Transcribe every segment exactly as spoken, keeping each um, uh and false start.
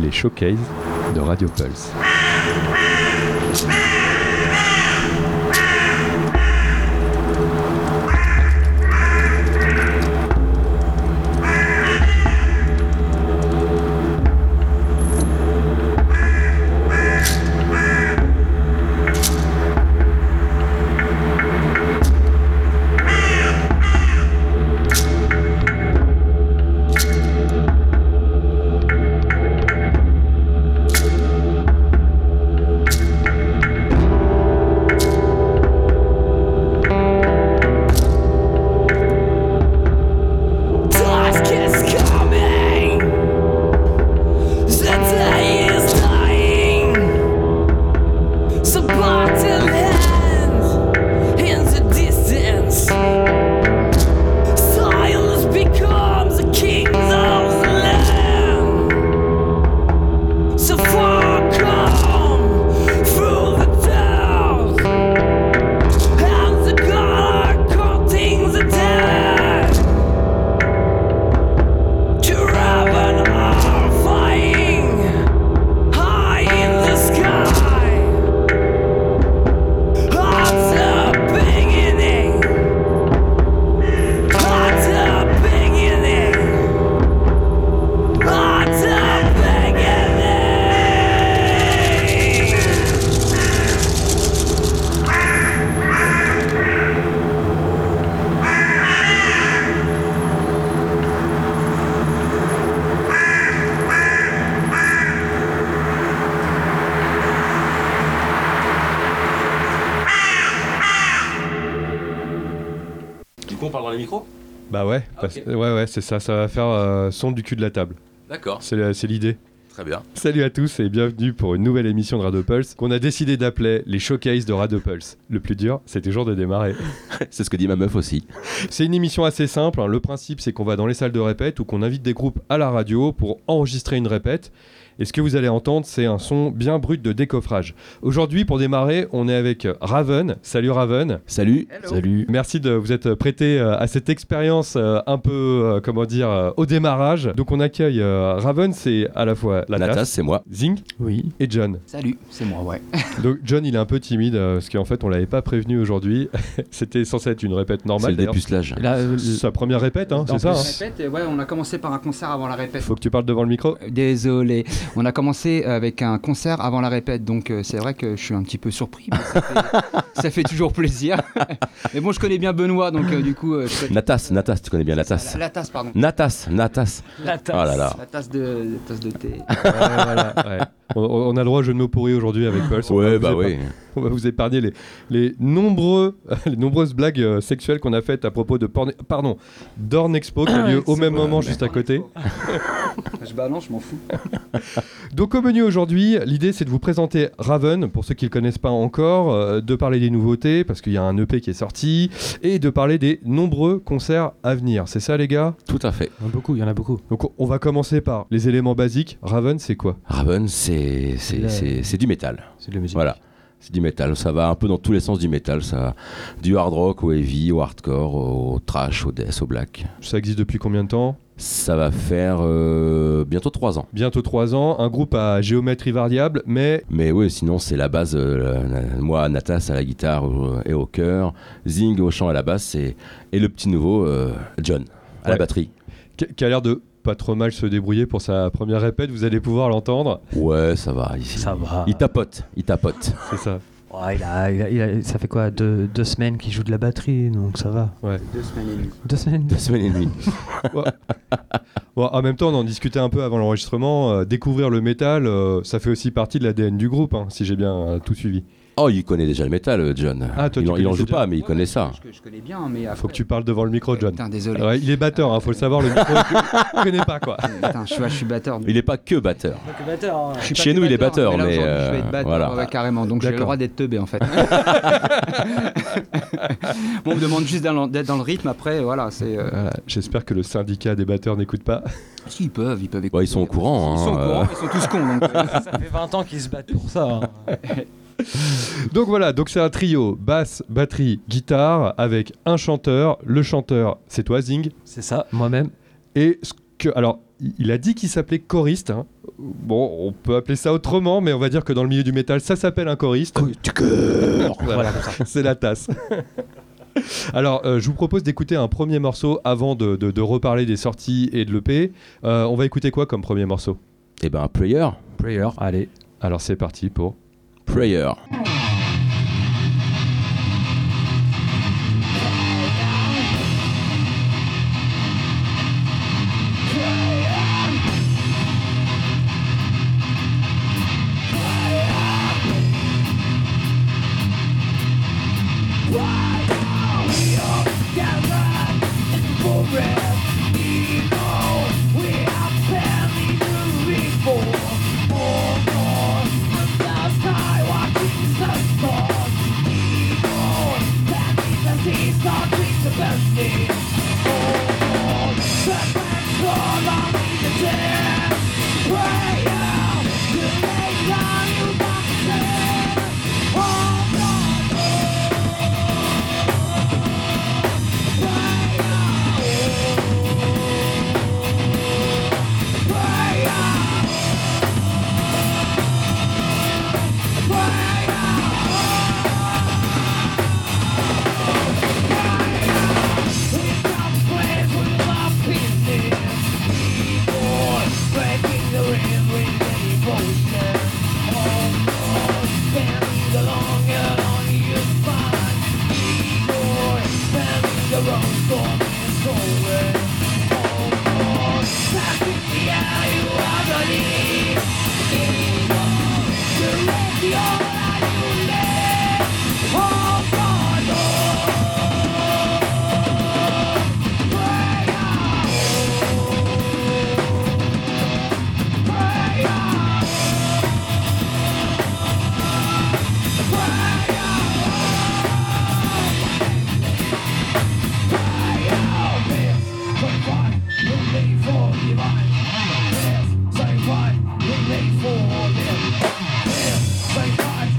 les showcases de Radio Pulse. Bah ouais, ah, okay. ouais, ouais, c'est ça, ça va faire euh, son du cul de la table. D'accord. C'est, c'est l'idée. Très bien. Salut à tous et bienvenue pour une nouvelle émission de Radio Pulse qu'on a décidé d'appeler les showcases de Radio Pulse. Le plus dur, c'est toujours de démarrer. C'est ce que dit ma meuf aussi. C'est une émission assez simple, hein. Le principe c'est qu'on va dans les salles de répète ou qu'on invite des groupes à la radio pour enregistrer une répète. Et ce que vous allez entendre, c'est un son bien brut de décoffrage. Aujourd'hui, pour démarrer, on est avec Raven. Salut Raven. Salut. Hello. Salut. Merci de vous être prêté à cette expérience un peu, comment dire, au démarrage. Donc on accueille Raven, c'est à la fois Natas, Natas, c'est moi. Zing. Oui. Et John. Salut, c'est moi, ouais. Donc John, il est un peu timide parce qu'en fait, on l'avait pas prévenu aujourd'hui. C'était censé être une répète normale. C'est le dépucelage. Là, euh, sa première répète, hein, c'est ça. Hein. Répète, ouais, on a commencé par un concert avant la répète. Faut que tu parles devant le micro. Désolé. On a commencé avec un concert avant la répète, donc euh, c'est vrai que je suis un petit peu surpris. Mais ça, fait, ça fait toujours plaisir. Mais bon, je connais bien Benoît, donc euh, du coup. Euh, je... Natas, Natas, tu connais bien Natas. La, la tasse, pardon. Natas, Natas. La tasse. Oh là là. La tasse de, de, tasse de thé. Ouais, voilà, ouais. on, on a le droit à jeu de mots pourris aujourd'hui avec Pulse. Ouais, bah oui. On va vous épargner les, les, nombreux, les nombreuses blagues euh, sexuelles qu'on a faites à propos de porn... Pardon, Dorn Expo qui a lieu au même moment juste à côté. Je balance, je m'en fous. Donc au menu aujourd'hui, l'idée c'est de vous présenter Raven, pour ceux qui ne le connaissent pas encore, euh, de parler des nouveautés, parce qu'il y a un E P qui est sorti, et de parler des nombreux concerts à venir. C'est ça les gars ? Tout à fait. Il y en a beaucoup, il y en a beaucoup. Donc on va commencer par les éléments basiques. Raven, c'est quoi ? Raven, c'est, c'est, La... c'est, c'est du métal. C'est de la musique. Voilà. C'est du métal, ça va un peu dans tous les sens du métal, ça, du hard rock au heavy, au hardcore, au trash, au death, au black. Ça existe depuis combien de temps ? Ça va faire euh, bientôt trois ans. Bientôt trois ans, un groupe à géométrie variable, mais... Mais oui, sinon c'est la base, euh, moi Natas à la guitare euh, et au chœur, Zing au chant à la basse et, et le petit nouveau euh, John à ouais. la batterie. Qui, qui a l'air de pas trop mal se débrouiller pour sa première répète, vous allez pouvoir l'entendre. Ouais, ça va. Il, ça va. Il tapote, il tapote. C'est ça. Ouais, il a, il a, il a, ça fait quoi, deux, deux semaines qu'il joue de la batterie, donc ça va. Ouais. Deux semaines et demie. Deux semaines. Deux semaines et demie. Ouais. Bon, en même temps, on en discutait un peu avant l'enregistrement. Euh, découvrir le métal, euh, ça fait aussi partie de l'A D N du groupe, hein, si j'ai bien euh, tout suivi. Oh, il connaît déjà le métal, John. Ah, toi, il, en, il en joue déjà. pas, mais il ouais, connaît ça. Je, je connais bien, mais après... Faut que tu parles devant le micro, John. Putain, désolé. Ouais, il est batteur, hein, faut le savoir, le micro, il connaît pas, quoi. Putain, je, je suis batteur. Il est pas que batteur. Pas que batteur. Hein. Chez nous, il est batteur, mais... mais euh, je vais être batteur, voilà. Ouais, carrément, donc j'ai le droit d'être teubé, en fait. Bon, on me demande juste d'être dans le rythme, après, voilà, c'est... Euh... Voilà. J'espère que le syndicat des batteurs n'écoute pas. Si, ils peuvent, ils peuvent écouter. Ouais, ils sont au courant. Ils hein, sont au courant, euh... ils sont tous cons, donc... Ça fait vingt ans qu'ils se battent pour ça. Hein. Donc voilà, donc c'est un trio, basse, batterie, guitare, avec un chanteur. Le chanteur, c'est toi, Zing. C'est ça, moi-même. Et ce que, alors, il- il a dit qu'il s'appelait choriste. hein. Bon, on peut appeler ça autrement, mais on va dire que dans le milieu du métal, ça s'appelle un choriste. Voilà, Voilà, comme ça. c'est la tasse. Alors, euh, je vous propose d'écouter un premier morceau avant de, de- de reparler des sorties et de l'E P. Euh, on va écouter quoi comme premier morceau? Eh ben, Prayer. Prayer, allez. Alors, c'est parti pour... Prayer. Say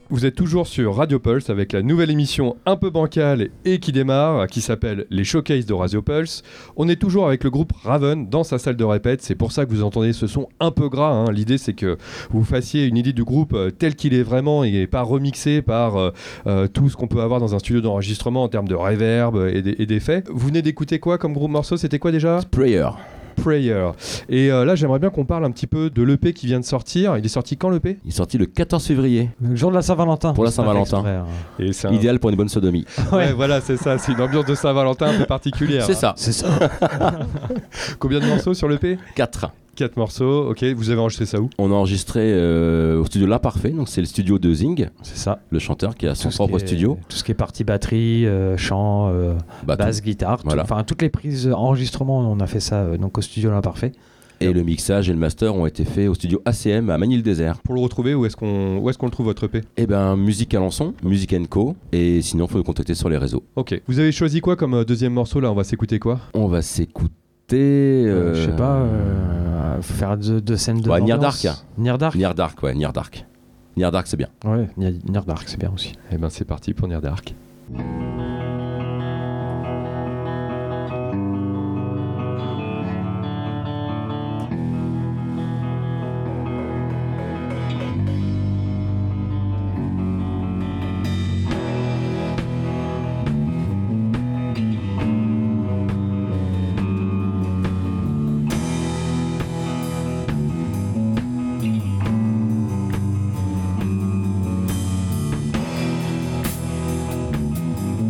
Vous êtes toujours sur Radio Pulse avec la nouvelle émission un peu bancale et qui démarre, qui s'appelle Les Showcases de Radio Pulse. On est toujours avec le groupe Raven dans sa salle de répète. C'est pour ça que vous entendez ce son un peu gras. Hein. L'idée, c'est que vous fassiez une idée du groupe euh, tel qu'il est vraiment et pas remixé par euh, euh, tout ce qu'on peut avoir dans un studio d'enregistrement en termes de reverb et, d- et d'effets. Vous venez d'écouter quoi comme groupe morceau? C'était quoi déjà? Prayer. Prayer. Et euh, là, j'aimerais bien qu'on parle un petit peu de l'E P qui vient de sortir. Il est sorti quand l'E P? Il est sorti le quatorze février. Le jour de la Saint-Valentin. Pour la C'est pas Saint-Valentin. fait exprès, hein. Et c'est un- Idéal pour une bonne sodomie. Ouais, voilà, c'est ça. C'est une ambiance de Saint-Valentin un peu particulière. C'est hein. ça. C'est ça. Combien de morceaux sur l'E P? quatre. Quatre morceaux. Ok, vous avez enregistré ça où? On a enregistré euh, au studio L'Imparfait, donc c'est le studio de Zing, C'est ça. le chanteur qui a son Tout ce propre qui est- studio. Tout ce qui est partie batterie, euh, chant, euh, Bah, tout. basse, guitare. tout- Voilà. Enfin, toutes les prises enregistrement, on a fait ça euh, donc au studio L'Imparfait. Et le mixage et le master ont été faits au studio A C M à Magny-le-Désert. Pour le retrouver, où est-ce qu'on où est-ce qu'on le trouve votre E P? Et ben Musique Alençon, Musique Co. Et sinon, il faut nous contacter sur les réseaux. Ok. Vous avez choisi quoi comme euh, deuxième morceau là? On va s'écouter quoi? On va s'écouter. Euh, euh, je sais pas, euh, faut faire deux, deux scènes de Ouais, Near ambiance. Dark. Near Dark. Near Dark, ouais, Near Dark. Near Dark, c'est bien. Ouais, Near Near Dark, c'est bien aussi. Eh ben c'est parti pour Near Dark. Thank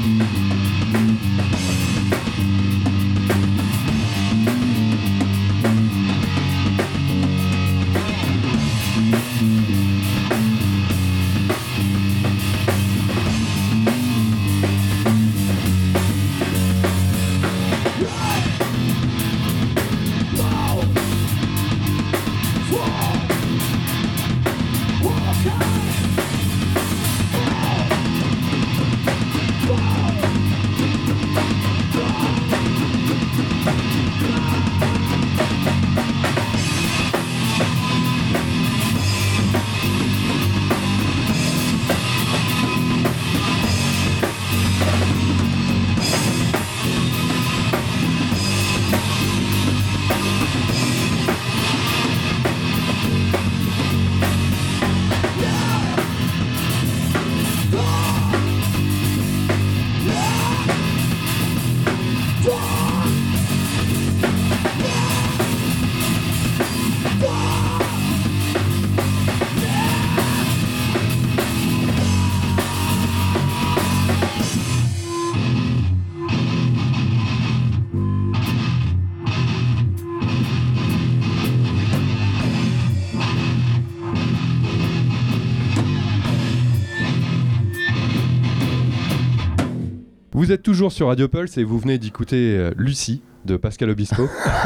Vous êtes toujours sur Radio Pulse et vous venez d'écouter euh, Lucie de Pascal Obispo,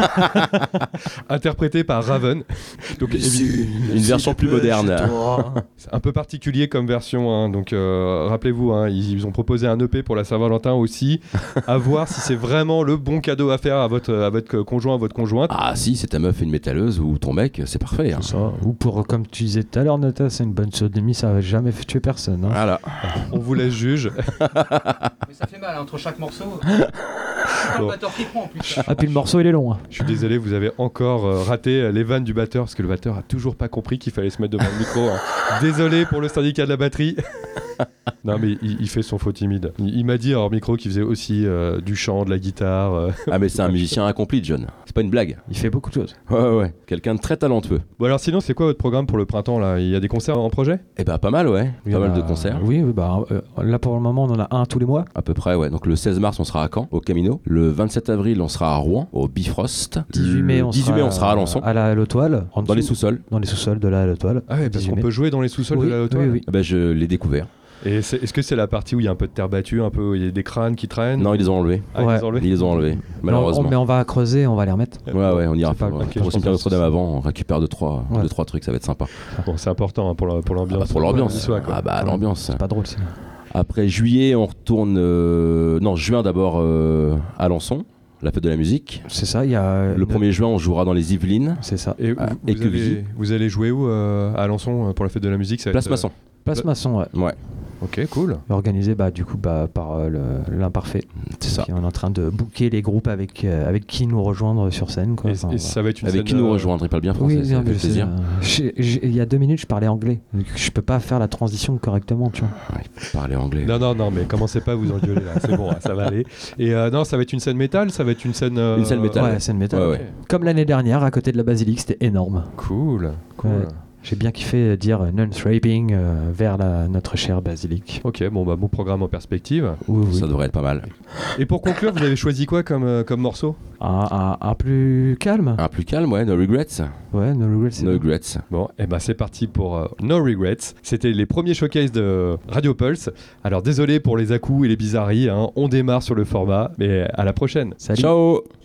interprétée par Raven. Donc, évi- Une version plus moderne. c'est un peu particulier comme version, hein. Donc euh, rappelez-vous, hein, ils, ils ont proposé un E P pour la Saint-Valentin aussi, à voir si c'est vraiment le bon cadeau à faire à votre, à votre conjoint, à votre conjointe. Ah si, c'est ta meuf une métalleuse ou ton mec, c'est parfait. hein. C'est ça. Ou pour, comme tu disais tout à l'heure, Nata, c'est une bonne sodomie, ça va jamais fait tuer personne. Hein. Voilà. On vous laisse juge. Mais ça fait mal entre chaque morceau. C'est Bon. le batteur qui prend en plus. Ah, puis le morceau il est long. Hein. Je suis désolé, vous avez encore euh, raté euh, les vannes du batteur, parce que le batteur a toujours pas compris qu'il fallait se mettre devant le micro. hein. Désolé pour le syndicat de la batterie. Non mais il, il fait son faux timide. Il, il m'a dit hors micro qu'il faisait aussi euh, du chant, de la guitare. euh. Ah mais c'est un musicien accompli, John. C'est pas une blague. Il fait beaucoup de choses. Ouais ouais ouais. Quelqu'un de très talentueux. Bon alors sinon c'est quoi votre programme pour le printemps là? Il y a des concerts en projet? Eh ben pas mal ouais. Il y Pas en mal a- de concerts. Oui, oui, bah, euh, là pour le moment on en a un tous les mois. À peu près ouais. Donc le seize mars on sera à Caen, au Camino. Le vingt-sept avril on sera à Rouen, au Bifrost. dix-huit mai, Le on, dix-huit sera mai on sera à Alençon. À la Halle Toile. en Dans les dessous- sous-sols. Dans les sous-sols de la Halle Toile. Ah ouais, parce dix-huit qu'on mai. peut jouer dans les sous-sols Oui, de la oui, Haute-Toile. oui, oui. Ah ben je l'ai découvert. Et c'est- est-ce que c'est la partie où il y a un peu de terre battue, un peu où il y a des crânes qui traînent? Non ils les ont enlevés. Ah, ils Ouais. les ont enlevés Ils les ont enlevés. Non, Malheureusement. on- mais on va creuser, on va les remettre. Ouais ouais on ira C'est pas- pour, ok, pour je le pense cimetière que Notre-Dame c'est- avant, on récupère deux trois, Ouais. deux, trois trucs, ça va être sympa. Bon, c'est important hein, pour la- pour Ah l'ambiance. bah, pour l'ambiance. Soit, quoi. Ah bah l'ambiance. C'est pas drôle sinon. Après juillet, on retourne. euh, Non, juin d'abord euh, à Alençon, la fête de la musique. C'est ça, il y a. Le premier juin, on jouera dans les Yvelines. C'est ça. Et, Ah, vous, et vous que allez, Vigy. vous allez jouer où euh, à Alençon euh, pour la fête de la musique? Ça va Place être, Masson. Place Masson, ouais. Ouais, Ok, cool. Organisé bah, du coup bah, par euh, le- l'imparfait. c'est ça. Donc, on est en train de booker les groupes avec, euh, avec qui nous rejoindre sur scène. Quoi. Et, Enfin, et voilà. ça va être une Avec scène, qui nous euh, rejoindre, il parle bien français, Oui, ça non, fait mais c'est, plaisir. euh, j'ai- j'ai- il y a deux minutes, je parlais anglais. Donc, je peux pas faire la transition correctement, tu vois. Ouais, il faut parler anglais. Non, non, non, mais commencez pas à vous engueuler là, c'est bon, hein, ça va aller. Et euh, non, ça va être une scène métal, ça va être une scène. euh, Une scène métal. Ouais, scène métal. Ouais, ouais. Comme l'année dernière, à côté de la basilique, c'était énorme. Cool, cool. Ouais. J'ai bien kiffé dire non-thraping euh, vers la, notre chère basilique. Ok, bon, bah, bon programme en perspective. Oui, oui. Ça devrait être pas mal. Et pour conclure, vous avez choisi quoi comme, euh, comme morceau? Un, un- un plus calme. Un plus calme, ouais, No Regrets. Ouais, No Regrets. c'est No bien. Regrets. Bon, et ben c'est parti pour euh, No Regrets. C'était les premiers showcases de Radio Pulse. Alors désolé pour les à-coups et les bizarreries, hein, on démarre sur le format, mais à la prochaine. Salut. Ciao.